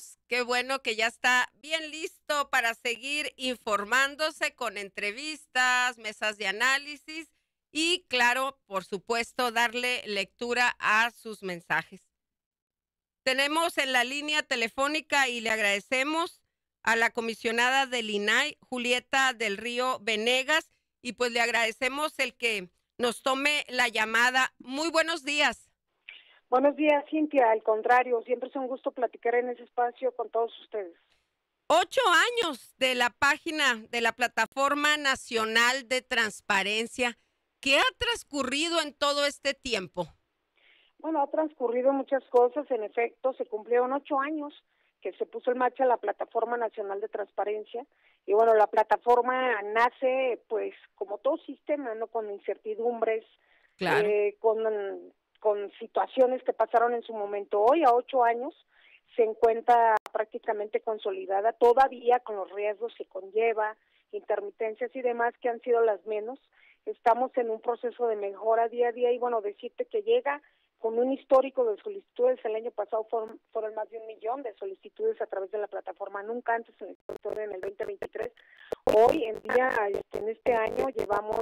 escuchamos. Qué bueno que ya está bien listo para seguir informándose con entrevistas, mesas de análisis y, claro, por supuesto, darle lectura a sus mensajes. Tenemos en la línea telefónica y le agradecemos a la comisionada del INAI, Julieta del Río Venegas, y pues le agradecemos el que nos tome la llamada. Muy buenos días. Buenos días, Cintia. Al contrario, siempre es un gusto platicar en ese espacio con todos ustedes. 8 años de la página de la Plataforma Nacional de Transparencia. ¿Qué ha transcurrido en todo este tiempo? Bueno, ha transcurrido muchas cosas. En efecto, se cumplieron 8 años que se puso en marcha la Plataforma Nacional de Transparencia. Y bueno, la plataforma nace, pues, como todo sistema, ¿no? Con incertidumbres, Claro. con situaciones que pasaron en su momento. Hoy, a 8 años, se encuentra prácticamente consolidada, todavía con los riesgos que conlleva, intermitencias y demás, que han sido las menos. Estamos en un proceso de mejora día a día y, bueno, decirte que llega con un histórico de solicitudes. El año pasado fueron más de 1 millón de solicitudes a través de la plataforma, nunca antes en la historia, en el 2023. Hoy en día, en este año, llevamos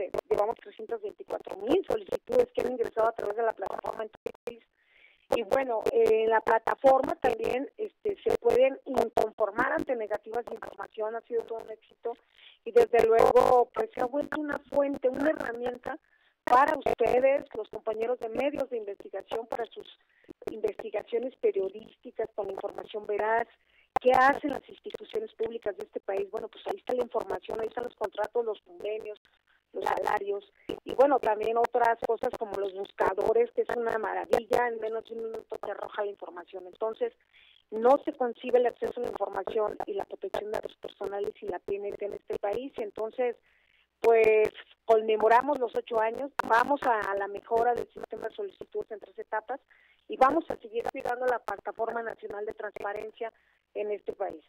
324,000 solicitudes que han ingresado a través de la plataforma en todo el país. Y bueno, en la plataforma también se pueden inconformar ante negativas de información, ha sido todo un éxito y desde luego pues se ha vuelto una fuente, una herramienta para ustedes, los compañeros de medios de investigación, para sus investigaciones periodísticas con información veraz. ¿Qué hacen las instituciones públicas de este país? Bueno, pues ahí está la información, ahí están los contratos, los convenios, los salarios, y bueno, también otras cosas como los buscadores, que es una maravilla, en menos de un minuto te arroja la información. Entonces, no se concibe el acceso a la información y la protección de datos personales sin la PNT en este país, y entonces, pues, conmemoramos los 8 años, vamos a la mejora del sistema de solicitudes en 3 etapas, y vamos a seguir cuidando la Plataforma Nacional de Transparencia en este país.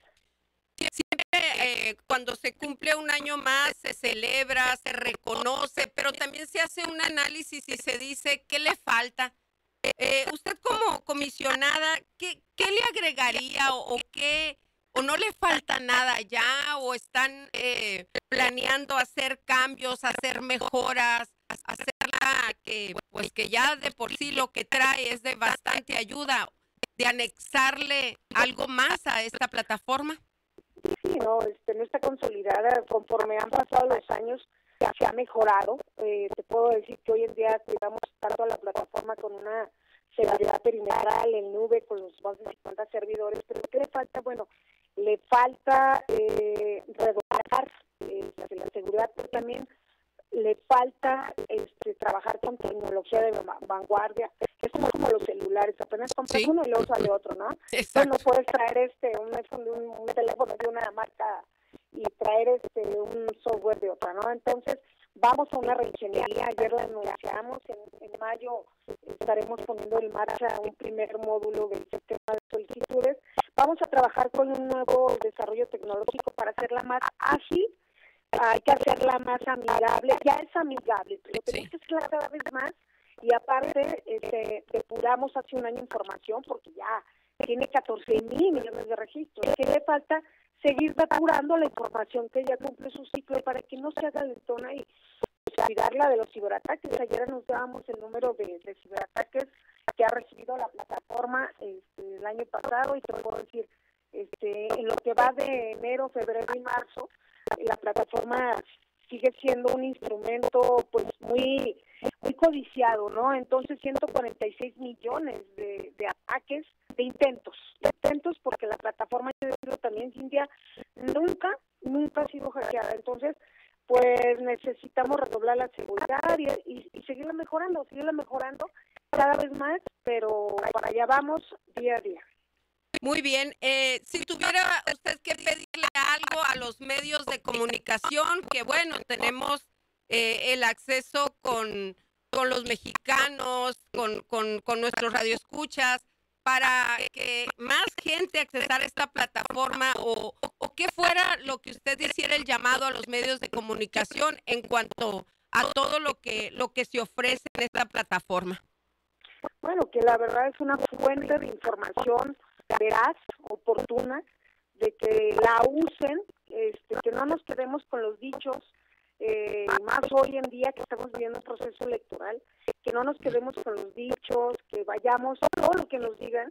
Cuando se cumple un año más, se celebra, se reconoce, pero también se hace un análisis y se dice qué le falta. Usted como comisionada, ¿qué le agregaría o no le falta nada ya, o están planeando hacer cambios, hacer mejoras, hacerla que ya de por sí lo que trae es de bastante ayuda, de anexarle algo más a esta plataforma? Sí, no está consolidada. Conforme han pasado los años, se ha mejorado. Te puedo decir que hoy en día cuidamos tanto a la plataforma con una seguridad perimetral en nube, con los más de 50 servidores, pero ¿qué le falta? Bueno, le falta redoblar la seguridad, pero también le falta trabajar con tecnología de vanguardia. Es como los celulares, apenas compras uno y luego sale otro, ¿no? Exacto. No puedes traer un teléfono de una marca y traer un software de otra, ¿no? Entonces, vamos a una reingeniería. Ayer lo anunciamos, en mayo estaremos poniendo en marcha un primer módulo del sistema de solicitudes. Vamos a trabajar con un nuevo desarrollo tecnológico para hacerla más ágil. Hay que hacerla más amigable, ya es amigable, pero tenemos que hacerla cada vez más, y aparte depuramos hace un año información porque ya tiene 14,000 millones de registros. ¿Qué le falta? Seguir depurando la información que ya cumple su ciclo para que no se haga lentona y pues, cuidarla de los ciberataques. Ayer anunciábamos el número de ciberataques que ha recibido la plataforma el año pasado, y te puedo decir, en lo que va de enero, febrero y marzo, la plataforma sigue siendo un instrumento pues muy codiciado, ¿no? Entonces 146 millones de ataques, de intentos, porque la plataforma, yo digo también, Cintia, nunca ha sido hackeada. Entonces, pues necesitamos redoblar la seguridad y seguirla mejorando cada vez más, pero para allá vamos día a día. Muy bien. Si tuviera usted que pedirle algo a los medios de comunicación, que bueno, tenemos el acceso con los mexicanos, con nuestros radioescuchas, para que más gente accesara esta plataforma, o qué fuera lo que usted hiciera el llamado a los medios de comunicación en cuanto a todo lo que se ofrece en esta plataforma. Bueno, que la verdad es una fuente de información veraz, oportuna, de que la usen, que no nos quedemos con los dichos, más hoy en día que estamos viviendo un proceso electoral, que no nos quedemos con los dichos, que vayamos, todo lo que nos digan,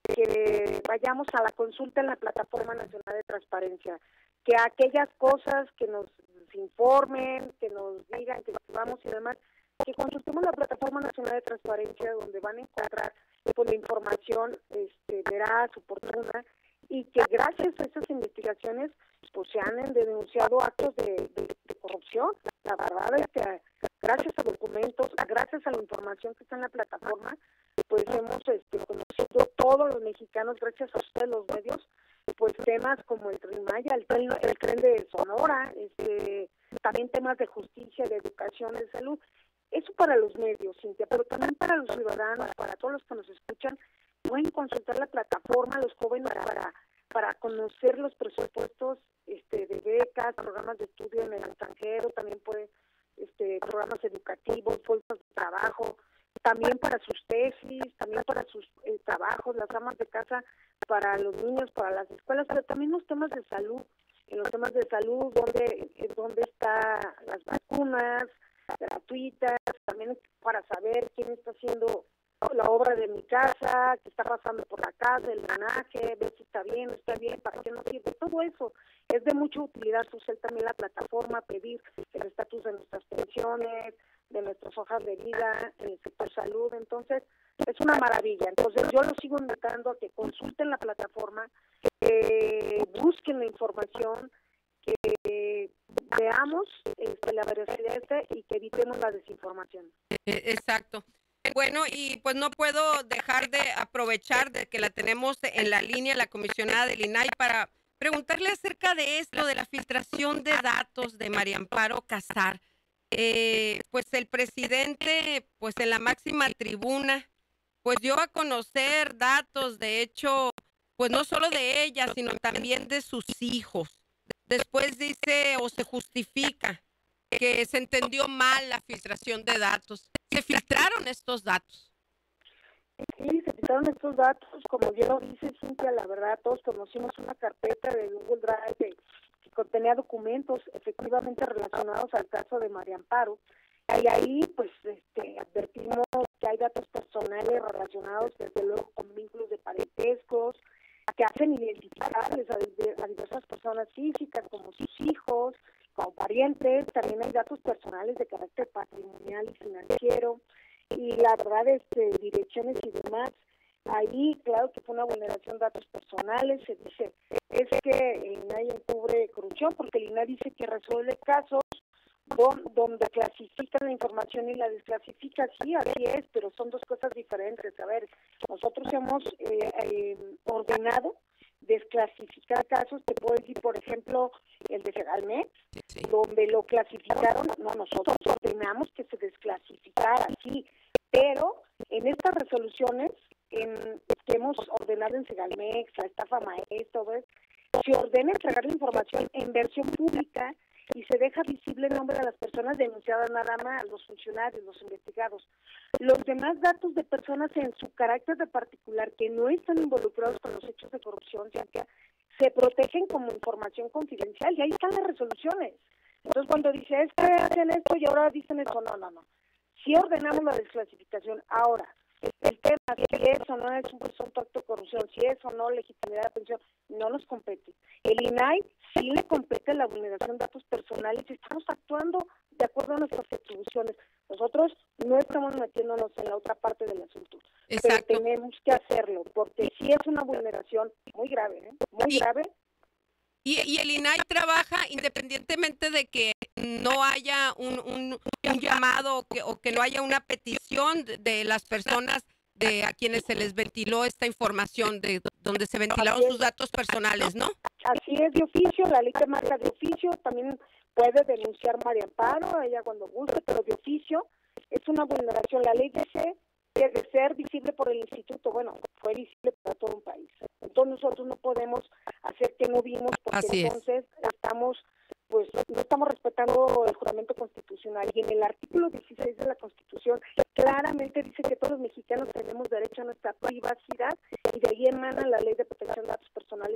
que vayamos a la consulta en la Plataforma Nacional de Transparencia, que aquellas cosas que nos informen, que nos digan, que vamos y demás, que consultemos la Plataforma Nacional de Transparencia, donde van a encontrar pues, la información veraz, oportuna, y que gracias a esas investigaciones pues se han denunciado actos de corrupción. La verdad es que gracias a documentos, gracias a la información que está en la plataforma, pues hemos conocido todos los mexicanos, gracias a ustedes los medios, pues temas como el Tren Maya, el tren de Sonora, también temas de justicia, de educación, de salud. Eso para los medios, Cintia, pero también para los ciudadanos, para todos los que nos escuchan, pueden consultar la plataforma, los jóvenes, para conocer los presupuestos de becas, programas de estudio en el extranjero, también pueden programas educativos, bolsas de trabajo, también para sus tesis, también para sus trabajos, las amas de casa, para los niños, para las escuelas, pero también los temas de salud. En los temas de salud, dónde están las vacunas gratuitas, también para saber quién está haciendo la obra de mi casa, qué está pasando por la casa, el drenaje, ver si está bien, para qué no sirve. Todo eso es de mucha utilidad social también la plataforma, pedir el estatus de nuestras pensiones, de nuestras hojas de vida, en el sector salud. Entonces, es una maravilla. Entonces, yo los sigo invitando a que consulten la plataforma, que busquen la información, que veamos la veracidad y que evitemos la desinformación. Exacto. Bueno, y pues no puedo dejar de aprovechar de que la tenemos en la línea, la comisionada del INAI, para preguntarle acerca de esto, de la filtración de datos de María Amparo Casar. Pues el presidente, pues en la máxima tribuna, pues dio a conocer datos, de hecho, pues no solo de ella, sino también de sus hijos. Después dice o se justifica que se entendió mal la filtración de datos. ¿Se filtraron estos datos? Sí, se filtraron estos datos, como yo lo dice Cintia, la verdad, todos conocimos una carpeta de Google Drive que contenía documentos efectivamente relacionados al caso de María Amparo, y ahí pues advertimos que hay datos personales relacionados desde luego con vínculos de parentescos, que hacen identificables a diversas personas físicas como sus hijos, como parientes. También hay datos personales de carácter patrimonial y financiero, y la verdad direcciones y demás. Ahí claro que fue una vulneración de datos personales. Se dice es que el INAI encubre corrupción, porque el INAI dice que resuelve casos donde clasifican la información y la desclasifica. Sí, así es, pero son dos cosas diferentes. A ver, nosotros hemos ordenado desclasificar casos. Te puedo decir, por ejemplo, el de Segalmex, sí, donde lo clasificaron. No, nosotros ordenamos que se desclasificara, sí, pero en estas resoluciones que hemos ordenado en Segalmex, la estafa maestra, se ordena entregar la información en versión pública y se deja visible el nombre de las personas denunciadas, nada más, los funcionarios, los investigados. Los demás datos de personas en su carácter de particular que no están involucrados con los hechos de corrupción, se protegen como información confidencial, y ahí están las resoluciones. Entonces, cuando dice, es que hacen esto y ahora dicen esto, no. Sí ordenamos la desclasificación. Ahora, el tema, si es o no es un presunto acto de corrupción, si es o no legitimidad de pensión, no nos compete. El INAI sí le compete la vulneración de datos personales y estamos actuando de acuerdo a nuestras atribuciones. Nosotros no estamos metiéndonos en la otra parte del asunto. Exacto. Pero tenemos que hacerlo, porque sí es una vulneración muy grave, muy grave. Y el INAI trabaja independientemente de que no haya un llamado o que no haya una petición de las personas a quienes se les ventiló esta información, de donde se ventilaron sus datos personales, ¿no? Así es, de oficio, la ley te marca de oficio. También puede denunciar María Amparo, ella cuando guste, pero de oficio es una vulneración. La ley dice que de ser visible por el instituto, bueno, fue visible para todo un país. Entonces nosotros no podemos hacer que no vimos, porque entonces no estamos respetando el juramento constitucional. Y en el artículo 16 de la Constitución claramente dice que todos los mexicanos tenemos derecho a nuestra privacidad, y de ahí emana la Ley de Protección de Datos Personales.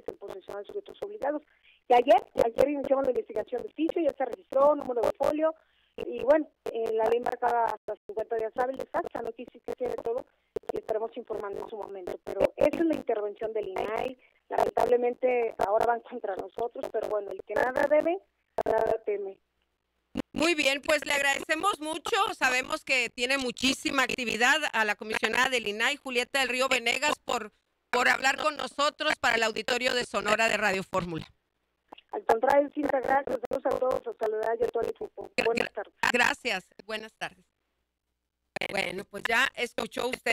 y otros obligados. Y ayer iniciamos la investigación de oficio, ya se registró, número de folio, y bueno, la ley marcaba hasta 50 días hábiles, hasta no quise que sea de todo, y estaremos informando en su momento. Pero esa es la intervención del INAI, lamentablemente ahora van contra nosotros, pero bueno, el que nada debe, nada teme. Muy bien, pues le agradecemos mucho. Sabemos que tiene muchísima actividad a la comisionada del INAI, Julieta del Río Venegas, por hablar con nosotros para el auditorio de Sonora de Radio Fórmula. Al contrario, Cinta, gracias. Saludos a todos, a saludar y a todo el equipo. Buenas tardes. Gracias, buenas tardes. Bueno, pues ya escuchó usted.